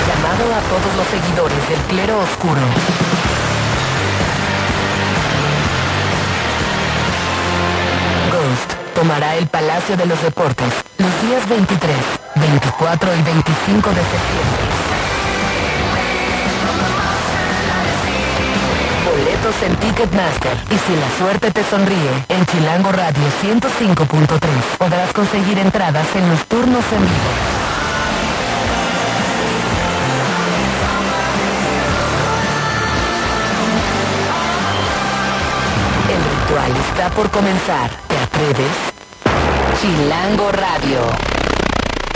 Llamado a todos los seguidores del clero oscuro. Ghost tomará el Palacio de los Deportes los días 23, 24 y 25 de septiembre. Boletos en Ticketmaster. Y si la suerte te sonríe, en Chilango Radio 105.3 podrás conseguir entradas en los turnos en vivo. El ritual está por comenzar. ¿Te atreves? Chilango Radio.